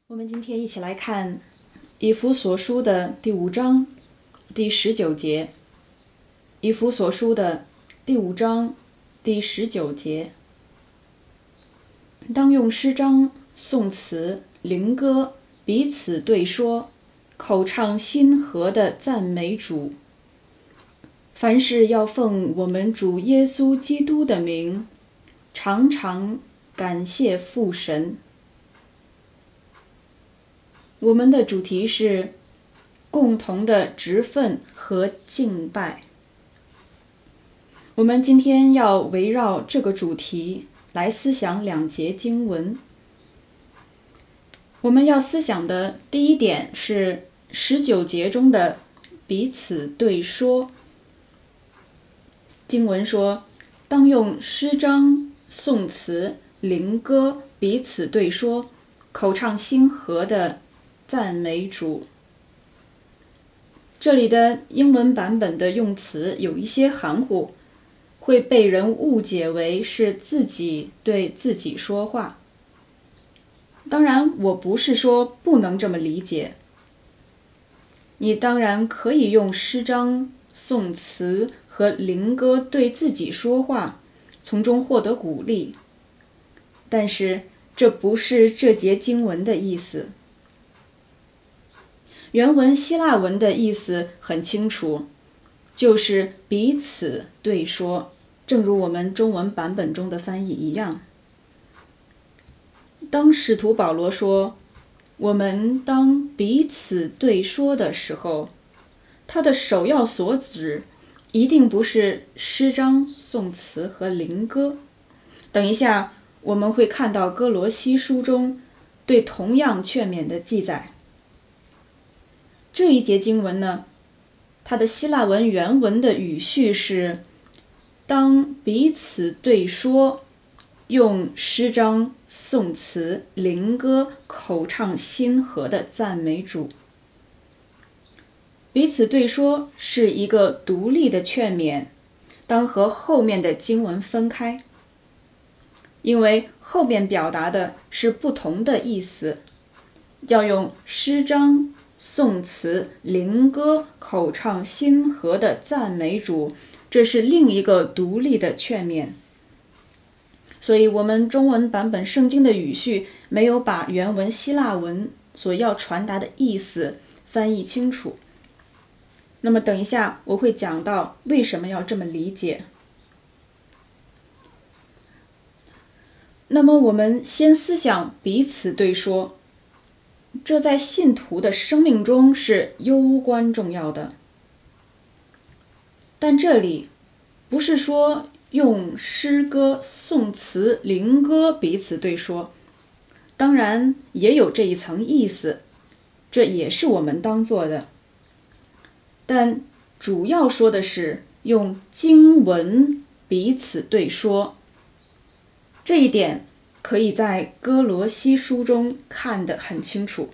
我们今天一起来看以弗所书的第5章第19节。以弗所书的第5章第19节，当用诗章、颂词、灵歌彼此对说，口唱心和的赞美主。凡事要奉我们主耶稣基督的名，常常感谢父神。我们的主题是共同的职分和敬拜。我们今天要围绕这个主题来思想2节经文。我们要思想的第一点是19节中的彼此对说。经文说，当用诗章、颂词、灵歌彼此对说，口唱心和的赞美主。这里的英文版本的用词有一些含糊，会被人误解为是自己对自己说话。当然，我不是说不能这么理解。你当然可以用诗章、颂词和灵歌对自己说话，从中获得鼓励。但是这不是这节经文的意思。原文希腊文的意思很清楚，就是彼此对说，正如我们中文版本中的翻译一样。当使徒保罗说我们当彼此对说的时候，他的首要所指一定不是诗章、颂词和灵歌。等一下我们会看到哥罗西书中对同样劝勉的记载。这一节经文呢，它的希腊文原文的语序是当彼此对说，用诗章、颂词、灵歌口唱心和的赞美主。彼此对说是一个独立的劝勉，当和后面的经文分开，因为后面表达的是不同的意思。要用诗章、颂词、灵歌口唱心和的赞美主，这是另一个独立的劝勉。所以我们中文版本圣经的语序没有把原文希腊文所要传达的意思翻译清楚。那么等一下我会讲到为什么要这么理解。那么我们先思想彼此对说，这在信徒的生命中是攸关重要的。但这里不是说用诗歌、颂词、灵歌彼此对说，当然也有这一层意思，这也是我们当做的。但主要说的是用经文彼此对说，这一点可以在哥罗西书中看得很清楚。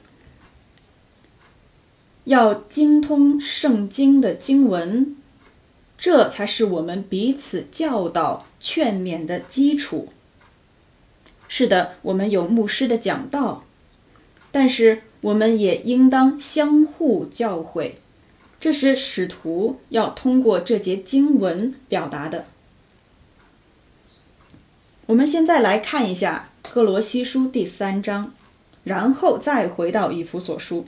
要精通圣经的经文，这才是我们彼此教导劝勉的基础。是的，我们有牧师的讲道，但是我们也应当相互教诲，这是使徒要通过这节经文表达的。我们现在来看一下哥罗西书第3章，然后再回到以弗所书。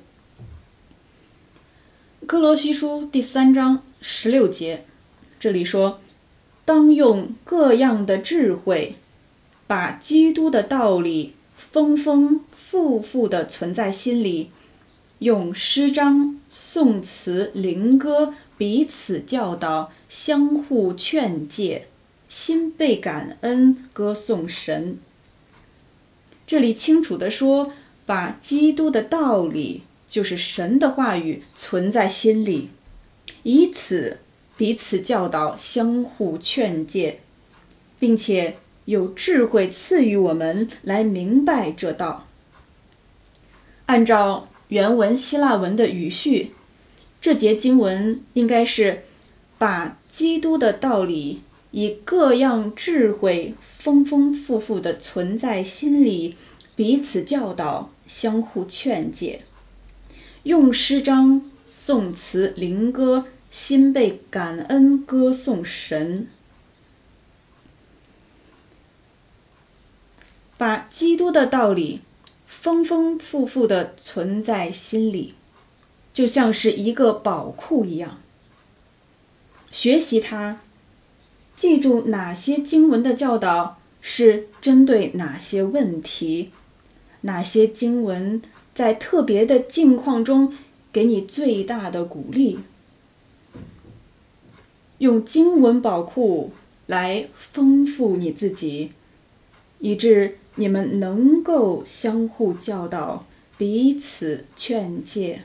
哥罗西书第3章16节，这里说，当用各样的智慧，把基督的道理丰丰富富地存在心里，用诗章、颂词、灵歌彼此教导，相互劝诫，心被感恩，歌颂神。这里清楚地说，把基督的道理，就是神的话语存在心里，以此彼此教导，相互劝诫，并且有智慧赐予我们来明白这道。按照原文希腊文的语序，这节经文应该是把基督的道理以各样智慧丰丰富富地存在心里， 彼此教导，相互劝诫，用诗章、颂词、灵歌，心被感恩歌颂神，把基督的道理丰丰富富地存在心里，就像是一个宝库一样。学习它，记住哪些经文的教导是针对哪些问题，哪些经文在特别的境况中给你最大的鼓励。用经文宝库来丰富你自己，以致你们能够相互教导，彼此劝诫。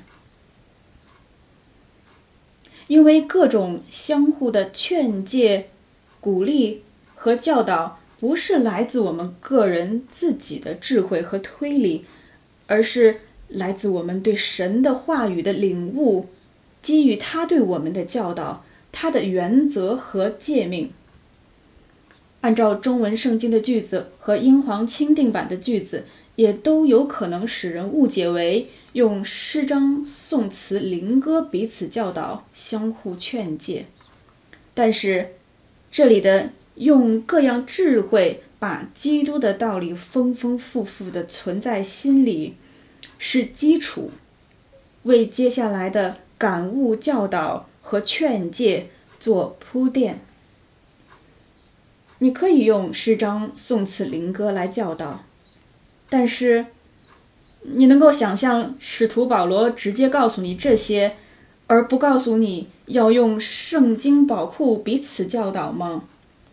因为各种相互的劝诫、鼓励和教导不是来自我们个人自己的智慧和推理，而是来自我们对神的话语的领悟，基于他对我们的教导，他的原则和诫命。按照中文圣经的句子和英皇钦定版的句子，也都有可能使人误解为用诗章、颂词、灵歌彼此教导，相互劝诫。但是这里的用各样智慧把基督的道理丰丰富富地存在心里，是基础，为接下来的感悟教导和劝诫做铺垫。你可以用诗章、颂词、灵歌来教导，但是你能够想象使徒保罗直接告诉你这些，而不告诉你要用圣经宝库彼此教导吗？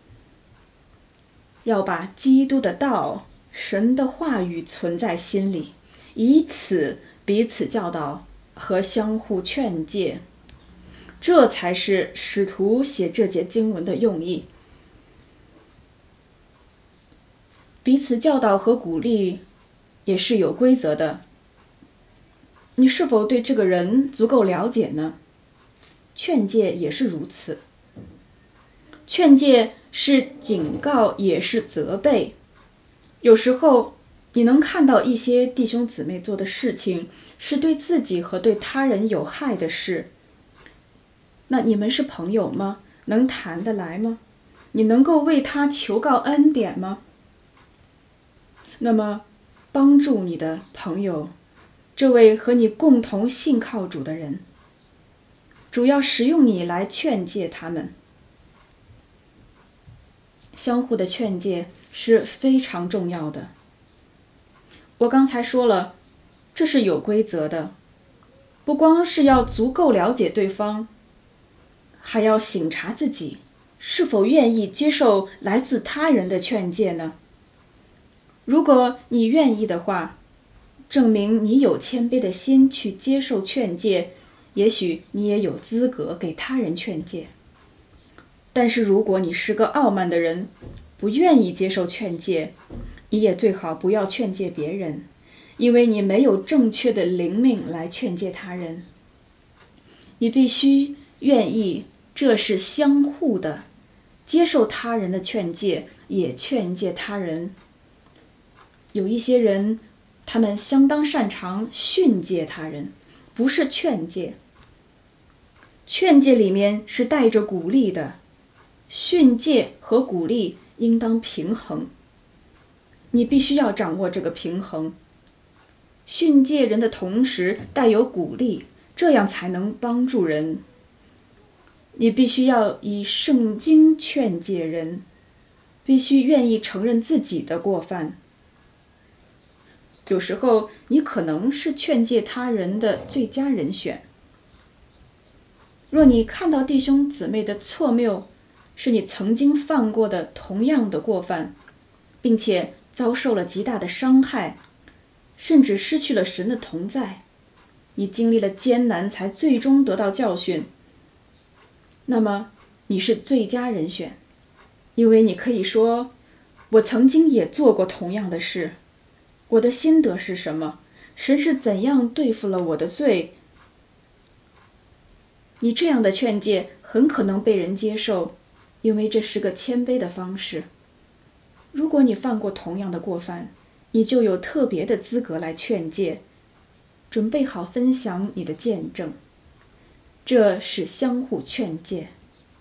要把基督的道、神的话语存在心里，以此彼此教导和相互劝诫，这才是使徒写这节经文的用意。彼此教导和鼓励也是有规则的。你是否对这个人足够了解呢？劝诫也是如此。劝诫是警告，也是责备。有时候你能看到一些弟兄姊妹做的事情是对自己和对他人有害的事，那你们是朋友吗？能谈得来吗？你能够为他求告恩典吗？那么帮助你的朋友，这位和你共同信靠主的人，主要使用你来劝诫他们。相互的劝诫是非常重要的。我刚才说了，这是有规则的，不光是要足够了解对方，还要省察自己是否愿意接受来自他人的劝诫呢？如果你愿意的话，证明你有谦卑的心去接受劝诫，也许你也有资格给他人劝诫。但是如果你是个傲慢的人，不愿意接受劝诫，你也最好不要劝诫别人，因为你没有正确的灵命来劝诫他人。你必须愿意，这是相互的，接受他人的劝诫，也劝诫他人。有一些人，他们相当擅长训诫他人，不是劝诫。劝诫里面是带着鼓励的，训诫和鼓励应当平衡。你必须要掌握这个平衡，训诫人的同时带有鼓励，这样才能帮助人。你必须要以圣经劝诫人，必须愿意承认自己的过犯。有时候你可能是劝诫他人的最佳人选。若你看到弟兄姊妹的错谬是你曾经犯过的同样的过犯，并且遭受了极大的伤害，甚至失去了神的同在，你经历了艰难才最终得到教训，那么你是最佳人选，因为你可以说，我曾经也做过同样的事，我的心得是什么？神是怎样对付了我的罪？你这样的劝诫很可能被人接受，因为这是个谦卑的方式。如果你犯过同样的过犯， 你就有特别的资格来劝诫，准备好分享你的见证。这是相互劝诫。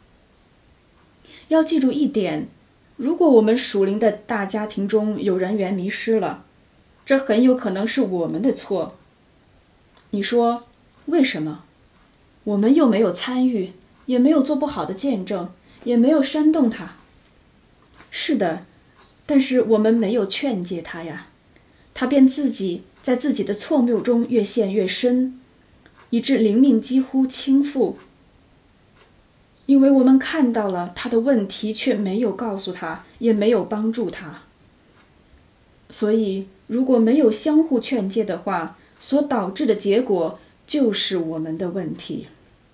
要记住一点，如果我们属灵的大家庭中有人员迷失了，这很有可能是我们的错。你说为什么？我们又没有参与，也没有做不好的见证，也没有煽动他。是的，但是我们没有劝诫他呀，他便自己在自己的错谬中越陷越深，以致灵命几乎倾覆。因为我们看到了他的问题，却没有告诉他，也没有帮助他。所以如果没有相互劝诫的话，所导致的结果就是我们的问题。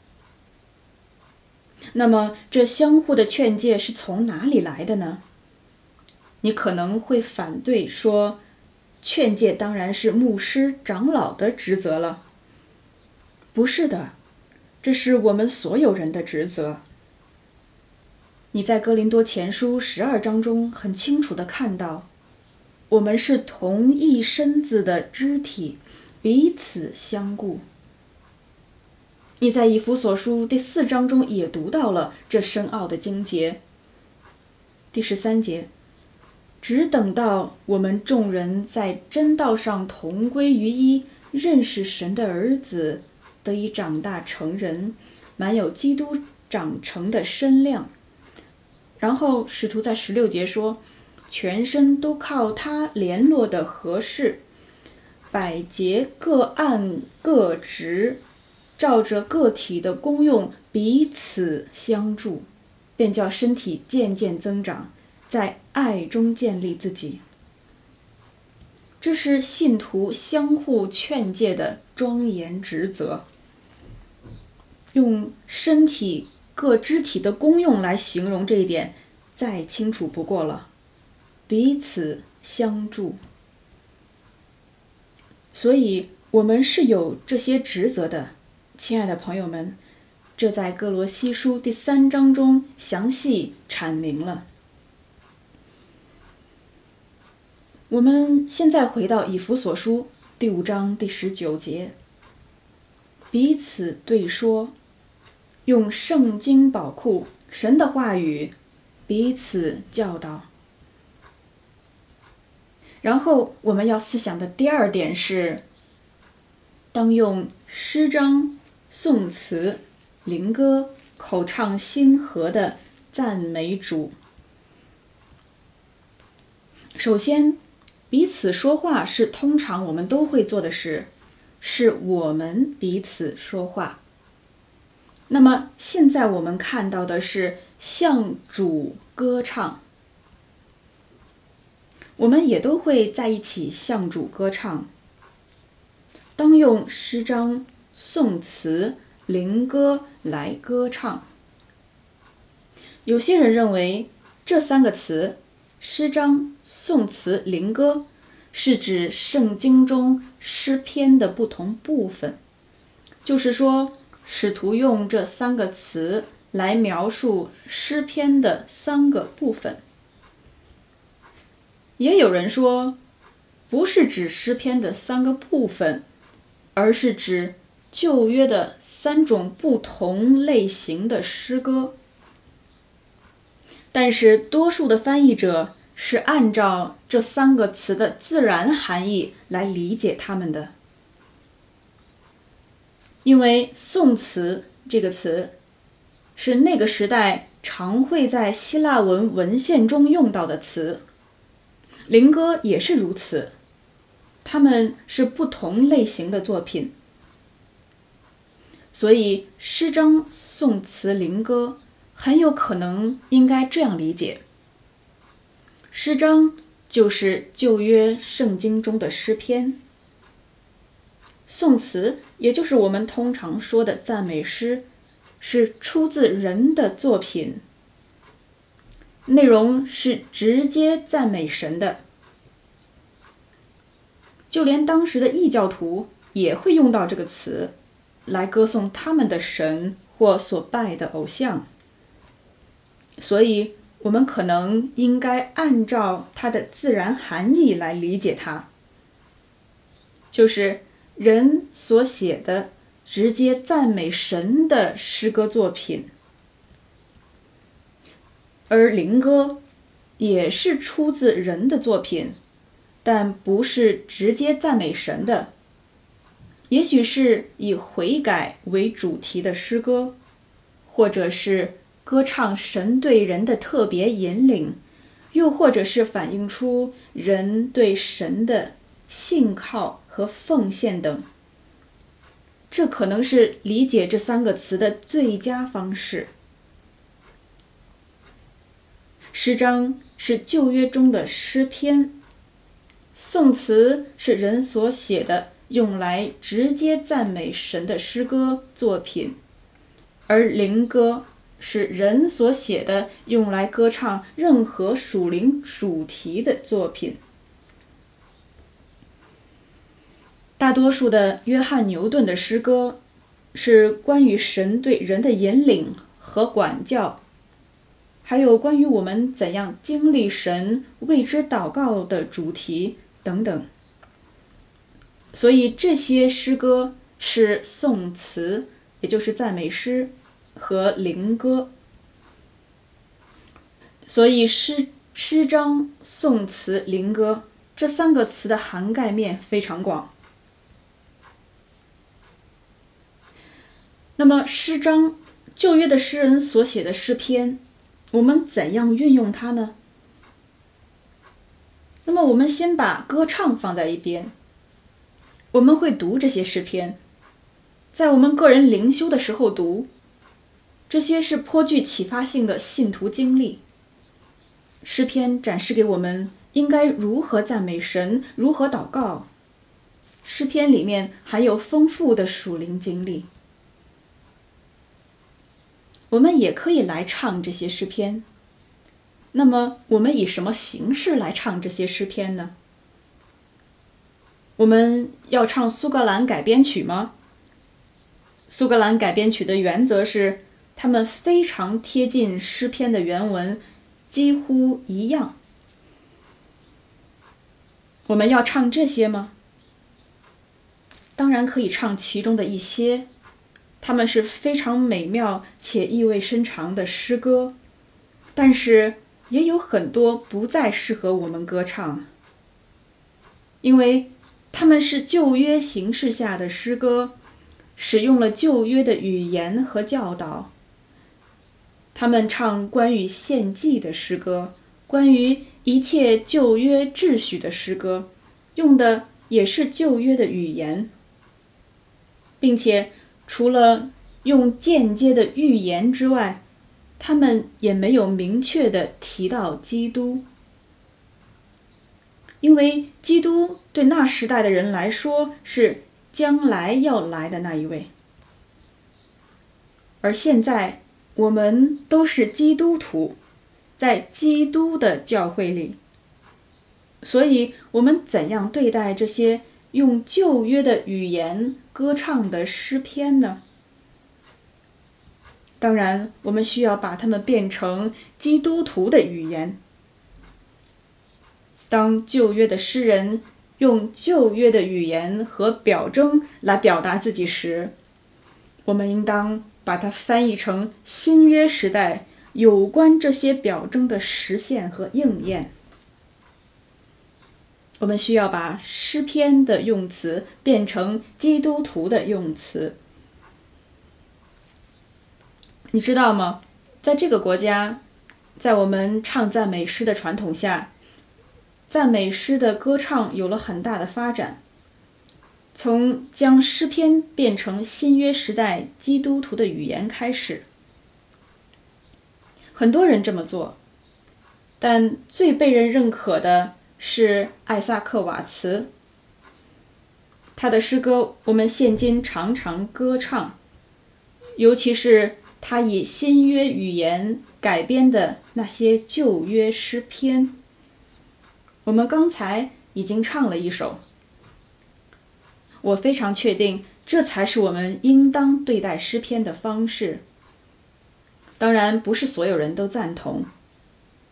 那么这相互的劝诫是从哪里来的呢？你可能会反对说，劝诫当然是牧师长老的职责了。不是的，这是我们所有人的职责。你在哥林多前书12章中很清楚地看到，我们是同一身子的肢体，彼此相顾。你在以弗所书第4章中也读到了这深奥的经节。第13节，只等到我们众人在真道上同归于一，认识神的儿子，得以长大成人，满有基督长成的身量。然后使徒在16节说，全身都靠他联络的合适，百节各按各职，照着个体的功用彼此相助，便叫身体渐渐增长，在爱中建立自己。这是信徒相互劝诫的庄严职责。用身体各肢体的功用来形容这一点，再清楚不过了，彼此相助。所以我们是有这些职责的，亲爱的朋友们，这在哥罗西书第3章中详细阐明了。我们现在回到以弗所书第5章第19节，彼此对说，用圣经宝库神的话语彼此教导。然后我们要思想的第二点是，当用诗章、颂词、灵歌、口唱心和的赞美主。首先，彼此说话是通常我们都会做的事，是我们彼此说话。那么现在我们看到的是向主歌唱，我们也都会在一起向主歌唱。当用诗章、颂词、灵歌来歌唱。有些人认为这3个词，诗章、颂词、灵歌，是指圣经中诗篇的不同部分，就是说使徒用这3个词来描述诗篇的3个部分。也有人说，不是指诗篇的3个部分，而是指旧约的3种不同类型的诗歌。但是多数的翻译者是按照这3个词的自然含义来理解它们的。因为颂词这个词是那个时代常会在希腊文文献中用到的词，灵歌也是如此，它们是不同类型的作品。所以诗章、颂词、灵歌很有可能应该这样理解：诗章就是旧约圣经中的诗篇，颂词也就是我们通常说的赞美诗，是出自人的作品，内容是直接赞美神的。就连当时的异教徒也会用到这个词来歌颂他们的神或所拜的偶像。所以我们可能应该按照它的自然含义来理解它，就是人所写的直接赞美神的诗歌作品。而灵歌也是出自人的作品，但不是直接赞美神的，也许是以悔改为主题的诗歌，或者是歌唱神对人的特别引领，又或者是反映出人对神的信靠和奉献等。这可能是理解这三个词的最佳方式。诗章是旧约中的诗篇，颂词是人所写的用来直接赞美神的诗歌作品，而灵歌是人所写的用来歌唱任何属灵主题的作品。大多数的约翰牛顿的诗歌是关于神对人的引领和管教，还有关于我们怎样经历神为之祷告的主题等等。所以这些诗歌是颂词，也就是赞美诗和灵歌。所以诗章、颂词、灵歌这三个词的涵盖面非常广。那么诗章，旧约的诗人所写的诗篇，我们怎样运用它呢？那么我们先把歌唱放在一边，我们会读这些诗篇，在我们个人灵修的时候读，这些是颇具启发性的信徒经历。诗篇展示给我们应该如何赞美神，如何祷告。诗篇里面含有丰富的属灵经历。我们也可以来唱这些诗篇。那么我们以什么形式来唱这些诗篇呢？我们要唱苏格兰改编曲吗？苏格兰改编曲的原则是，它们非常贴近诗篇的原文，几乎一样。我们要唱这些吗？当然可以唱其中的一些，它们是非常美妙且意味深长的诗歌，但是也有很多不再适合我们歌唱，因为它们是旧约形式下的诗歌，使用了旧约的语言和教导。他们唱关于献祭的诗歌，关于一切旧约秩序的诗歌，用的也是旧约的语言，并且除了用间接的预言之外，他们也没有明确的提到基督，因为基督对那时代的人来说是将来要来的那一位，而现在我们都是基督徒，在基督的教会里，所以我们怎样对待这些用旧约的语言歌唱的诗篇呢？当然，我们需要把它们变成基督徒的语言。当旧约的诗人用旧约的语言和表征来表达自己时，我们应当把它翻译成新约时代有关这些表征的实现和应验。我们需要把诗篇的用词变成基督徒的用词。你知道吗？在这个国家，在我们唱赞美诗的传统下，赞美诗的歌唱有了很大的发展。从将诗篇变成新约时代基督徒的语言开始，很多人这么做，但最被人认可的是艾萨克·瓦茨。他的诗歌我们现今常常歌唱，尤其是他以新约语言改编的那些旧约诗篇。我们刚才已经唱了一首，我非常确定这才是我们应当对待诗篇的方式。当然不是所有人都赞同，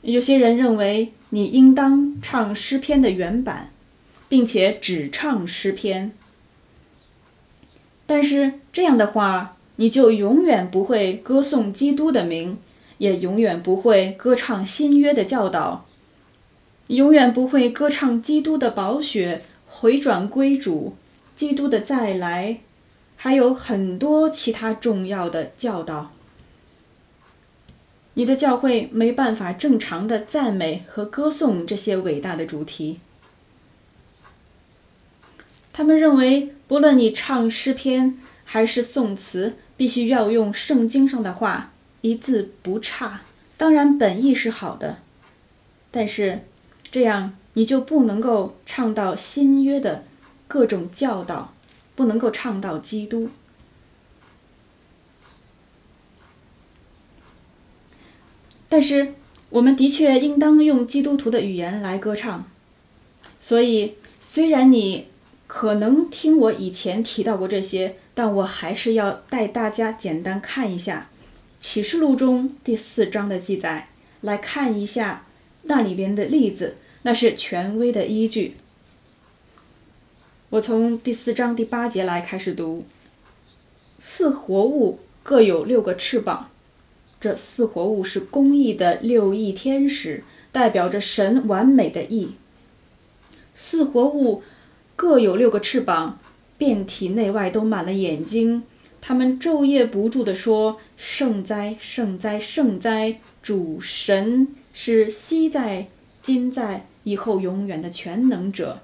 有些人认为你应当唱诗篇的原版，并且只唱诗篇。但是这样的话，你就永远不会歌颂基督的名，也永远不会歌唱新约的教导，永远不会歌唱基督的宝血、回转归主、基督的再来，还有很多其他重要的教导。你的教会没办法正常的赞美和歌颂这些伟大的主题。他们认为，不论你唱诗篇还是颂词，必须要用圣经上的话，一字不差。当然本意是好的，但是这样你就不能够唱到新约的各种教导，不能够唱到基督。但是我们的确应当用基督徒的语言来歌唱。所以虽然你可能听我以前提到过这些，但我还是要带大家简单看一下启示录中第4章的记载，来看一下那里边的例子，那是权威的依据。我从第4章第8节来开始读。4活物各有6个翅膀，这4活物是公义的6翼天使，代表着神完美的义。4活物各有6个翅膀，遍体内外都满了眼睛，他们昼夜不住地说：圣哉，圣哉，圣哉！主神是昔在、今在、以后永远的全能者。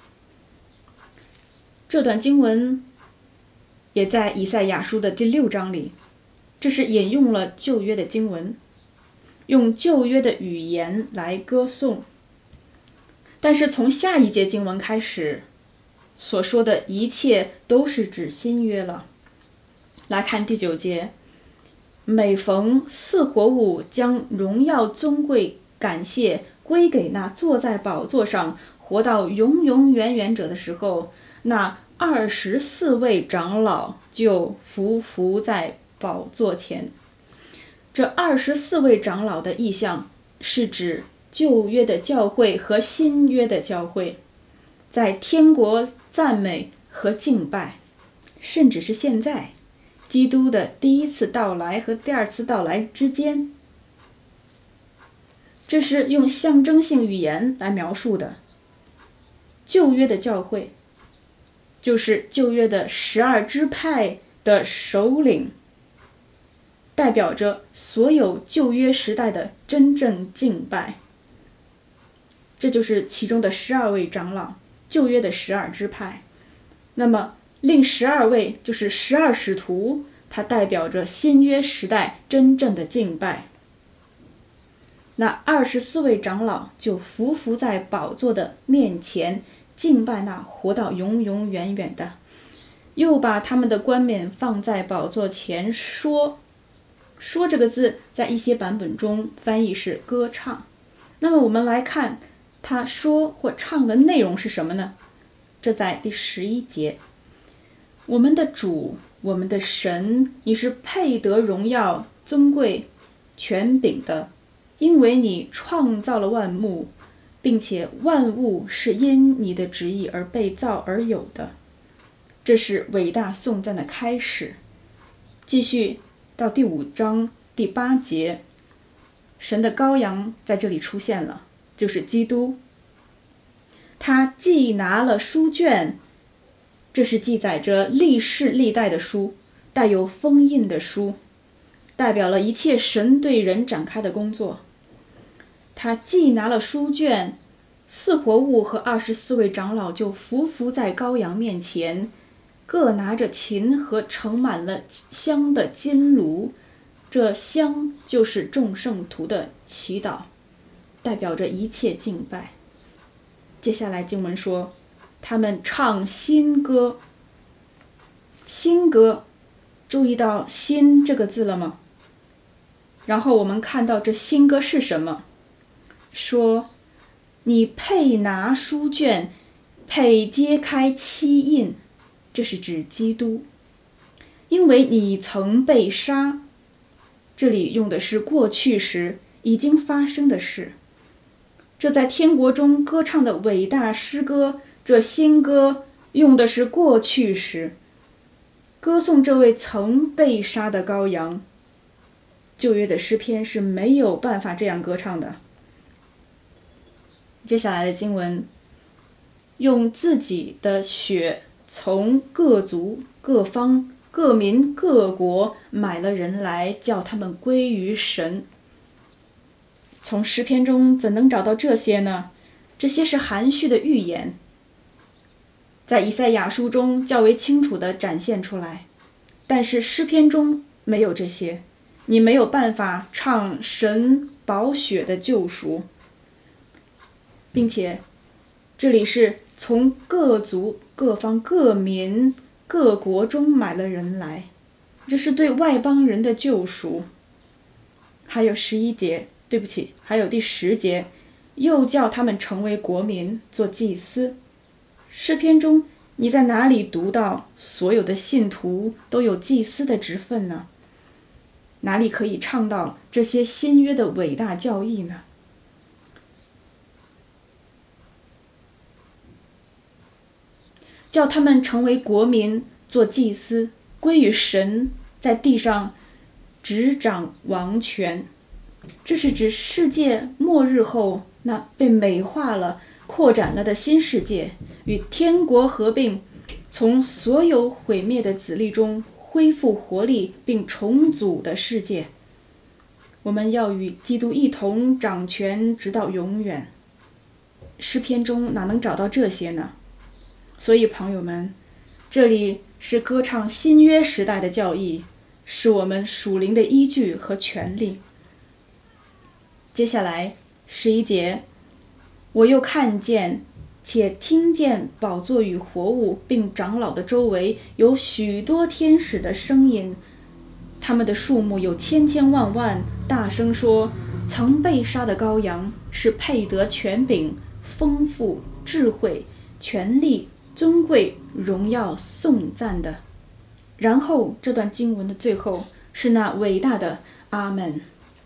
这段经文也在以赛亚书的第6章里，这是引用了旧约的经文，用旧约的语言来歌颂。但是从下一节经文开始所说的一切都是指新约了。来看第9节，每逢4活物将荣耀、尊贵、感谢归给那坐在宝座上活到永永远远者的时候，那24位长老就匍匐在宝座前。这24位长老的意象是指旧约的教会和新约的教会，在天国赞美和敬拜，甚至是现在基督的第一次到来和第二次到来之间。这是用象征性语言来描述的。旧约的教会就是旧约的12支派的首领，代表着所有旧约时代的真正敬拜。这就是其中的12位长老，旧约的12支派。那么另12位就是12使徒，它代表着新约时代真正的敬拜。那24位长老就匍匐在宝座的面前，敬拜那活到永永远远的，又把他们的冠冕放在宝座前说这个字在一些版本中翻译是歌唱。那么我们来看他说或唱的内容是什么呢？这在第11节，我们的主，我们的神，你是配得荣耀、尊贵、权柄的，因为你创造了万物，并且万物是因你的旨意而被造而有的。这是伟大颂赞的开始。继续到第5章第8节，神的羔羊在这里出现了，就是基督。他既拿了书卷，这是记载着历世历代的书，带有封印的书，代表了一切神对人展开的工作。他既拿了书卷，4活物和24位长老就匍匐在羔羊面前，各拿着琴和盛满了香的金炉，这香就是众圣徒的祈祷，代表着一切敬拜。接下来经文说，他们唱新歌。新歌，注意到新这个字了吗？然后我们看到这新歌是什么？说你配拿书卷，配揭开7印，这是指基督，因为你曾被杀。这里用的是过去时， 已经发生的事。这在天国中歌唱的伟大诗歌，这新歌用的是过去时，歌颂这位曾被杀的羔羊。旧约的诗篇是没有办法这样歌唱的。接下来的经文，用自己的血从各族、各方、各民、各国买了人来，叫他们归于神。从诗篇中怎能找到这些呢？这些是含蓄的预言，在以赛亚书中较为清楚地展现出来，但是诗篇中没有这些，你没有办法唱神宝血的救赎，并且这里是从各族、各方、各民、各国中买了人来，这是对外邦人的救赎。还有11节，对不起，还有第10节，又叫他们成为国民，做祭司。诗篇中你在哪里读到所有的信徒都有祭司的职分呢？哪里可以唱到这些新约的伟大教义呢？叫他们成为国民，做祭司，归于神，在地上执掌王权。这是指世界末日后那被美化了、扩展了的新世界，与天国合并，从所有毁灭的子粒中恢复活力并重组的世界。我们要与基督一同掌权，直到永远。诗篇中哪能找到这些呢？所以朋友们，这里是歌唱新约时代的教义，是我们属灵的依据和权利。接下来11节，我又看见且听见宝座与活物并长老的周围有许多天使的声音，他们的数目有千千万万，大声说，曾被杀的羔羊是配得权柄、丰富、智慧、权力、尊贵、荣耀、颂赞的。然后这段经文的最后是那伟大的阿们。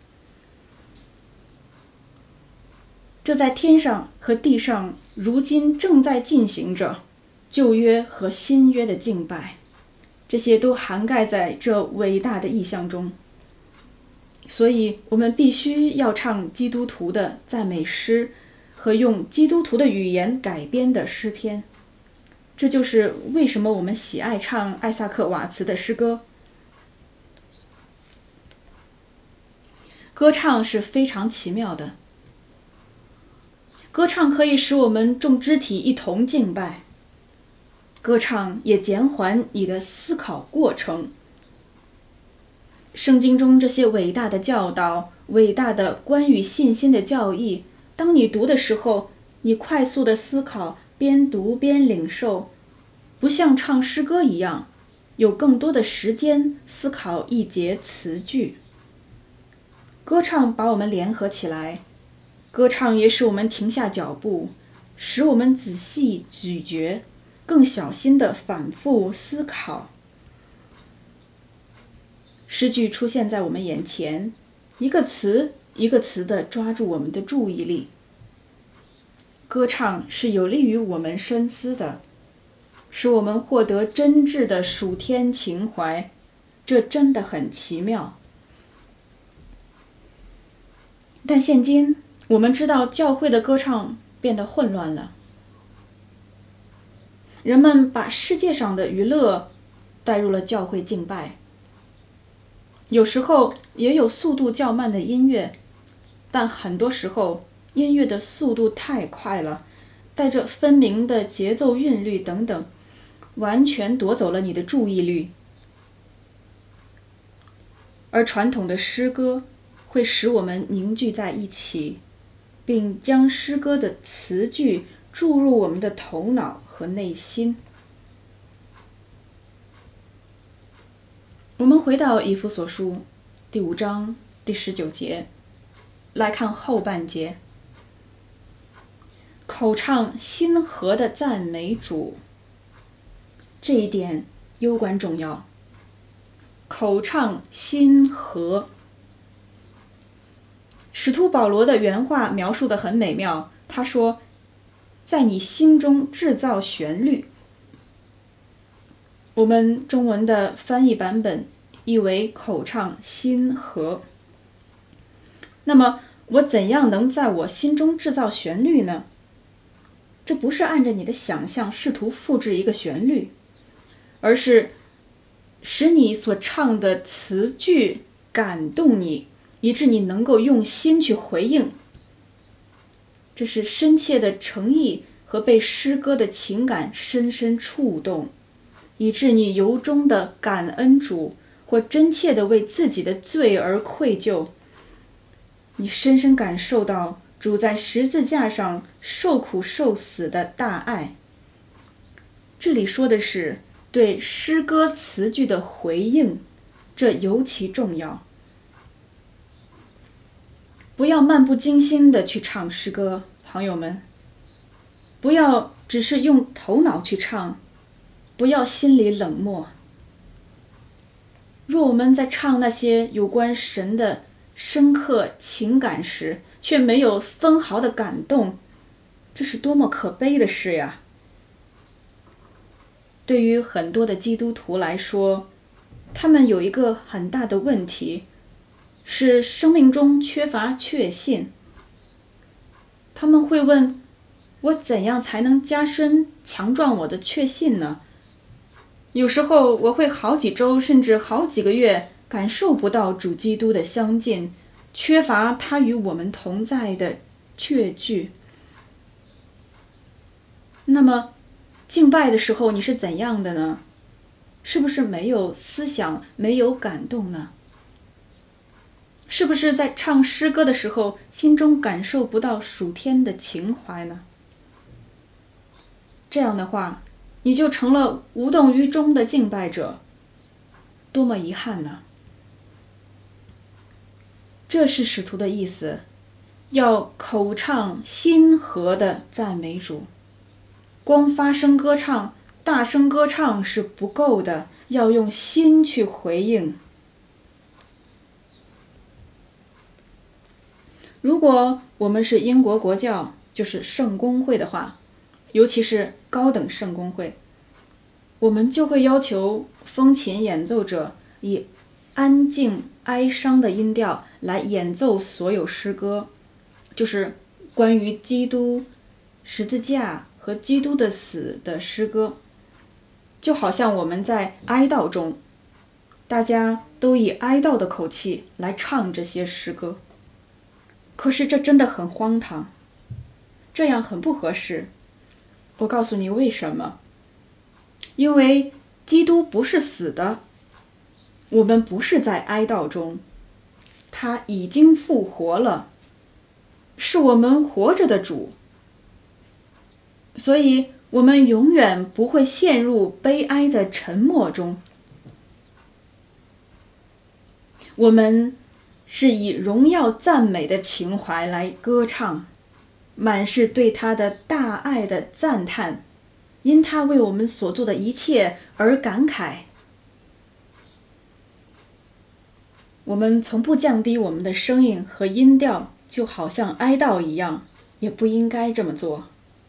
这在天上和地上如今正在进行着，旧约和新约的敬拜，这些都涵盖在这伟大的意象中。所以我们必须要唱基督徒的赞美诗和用基督徒的语言改编的诗篇。这就是为什么我们喜爱唱艾萨克瓦茨的诗歌。歌唱是非常奇妙的，歌唱可以使我们众肢体一同敬拜，歌唱也减缓你的思考过程。圣经中这些伟大的教导，伟大的关于信心的教义，当你读的时候，你快速的思考，边读边领受，不像唱诗歌一样，有更多的时间思考一节词句。歌唱把我们联合起来，歌唱也使我们停下脚步，使我们仔细咀嚼，更小心地反复思考。诗句出现在我们眼前，一个词一个词地抓住我们的注意力。歌唱是有利于我们深思的，使我们获得真挚的属天情怀，这真的很奇妙。但现今我们知道教会的歌唱变得混乱了，人们把世界上的娱乐带入了教会敬拜，有时候也有速度较慢的音乐，但很多时候音乐的速度太快了，带着分明的节奏韵律等等，完全夺走了你的注意力。而传统的诗歌会使我们凝聚在一起，并将诗歌的词句注入我们的头脑和内心。我们回到以弗所书第5章第19节，来看后半节，口唱心和的赞美主。这一点攸关重要，口唱心和。 使徒保罗的原话描述得很美妙，他说，在你心中制造旋律。我们中文的翻译版本译为口唱心和。那么我怎样能在我心中制造旋律呢？这不是按着你的想象试图复制一个旋律，而是使你所唱的词句感动你，以致你能够用心去回应。这是深切的诚意和被诗歌的情感深深触动，以致你由衷的感恩主，或真切的为自己的罪而愧疚。你深深感受到主在十字架上受苦受死的大爱。这里说的是对诗歌词句的回应，这尤其重要。不要漫不经心地去唱诗歌，朋友们，不要只是用头脑去唱，不要心里冷漠。若我们在唱那些有关神的深刻情感时，却没有分毫的感动，这是多么可悲的事呀！对于很多的基督徒来说，他们有一个很大的问题，是生命中缺乏确信。他们会问，我怎样才能加深强壮我的确信呢？有时候我会好几周甚至好几个月感受不到主基督的相近，缺乏他与我们同在的确据。那么敬拜的时候你是怎样的呢？是不是没有思想，没有感动呢？是不是在唱诗歌的时候心中感受不到属天的情怀呢？这样的话，你就成了无动于衷的敬拜者，多么遗憾呢！这是使徒的意思，要口唱心和的赞美主。光发声歌唱，大声歌唱是不够的，要用心去回应。如果我们是英国国教，就是圣公会的话，尤其是高等圣公会，我们就会要求风琴演奏者以安静哀伤的音调来演奏所有诗歌，就是关于基督、十字架和基督的死的诗歌。就好像我们在哀悼中，大家都以哀悼的口气来唱这些诗歌。可是这真的很荒唐，这样很不合适。我告诉你为什么？因为基督不是死的，我们不是在哀悼中，他已经复活了，是我们活着的主。所以我们永远不会陷入悲哀的沉默中，我们是以荣耀赞美的情怀来歌唱，满是对他的大爱的赞叹，因他为我们所做的一切而感慨。我们从不降低我们的声音和音调，就好像哀悼一样，也不应该这么做。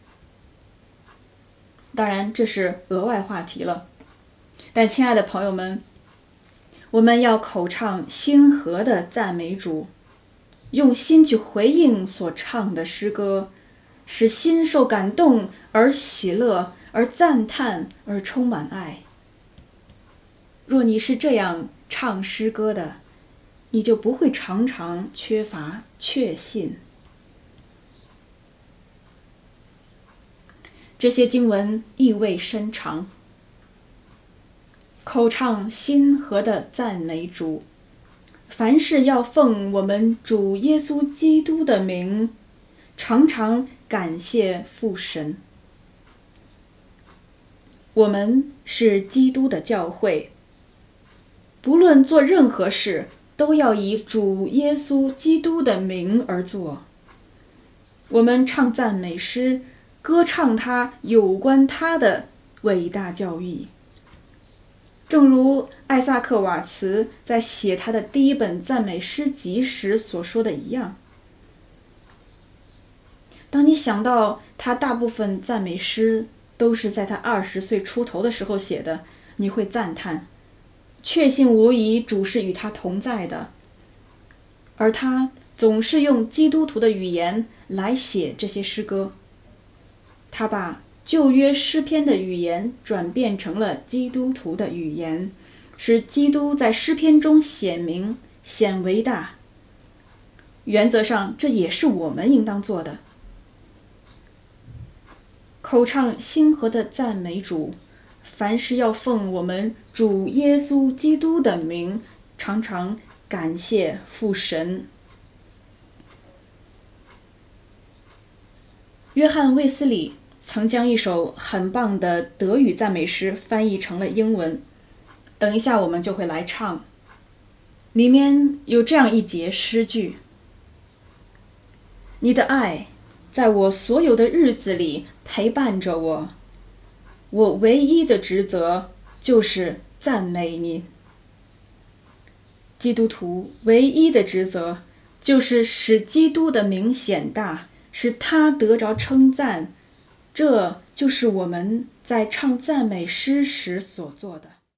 当然这是额外话题了，但亲爱的朋友们，我们要口唱心和的赞美主，用心去回应所唱的诗歌，使心受感动而喜乐，而赞叹，而充满爱。若你是这样唱诗歌的，你就不会常常缺乏确信。这些经文意味深长，口唱心和的赞美主，凡事要奉我们主耶稣基督的名，常常感谢父神。我们是基督的教会，不论做任何事，都要以主耶稣基督的名而做。我们唱赞美诗，歌唱他有关他的伟大教义。正如艾萨克·瓦茨在写他的第一本赞美诗集时所说的一样， 当你想到他大部分赞美诗都是在他20岁出头的时候写的，你会赞叹，确信无疑主是与他同在的，而他总是用基督徒的语言来写这些诗歌。他把旧约诗篇的语言转变成了基督徒的语言，使基督在诗篇中显明显为大。原则上这也是我们应当做的。口唱心和的赞美主，凡事要奉我们主耶稣基督的名，常常感谢父神。约翰·卫斯理曾将一首很棒的德语赞美诗翻译成了英文，等一下我们就会来唱。里面有这样一节诗句：你的爱在我所有的日子里陪伴着我，我唯一的职责就是赞美你。基督徒唯一的职责就是使基督的名显大，使他得着称赞，这就是我们在唱赞美诗时所做的。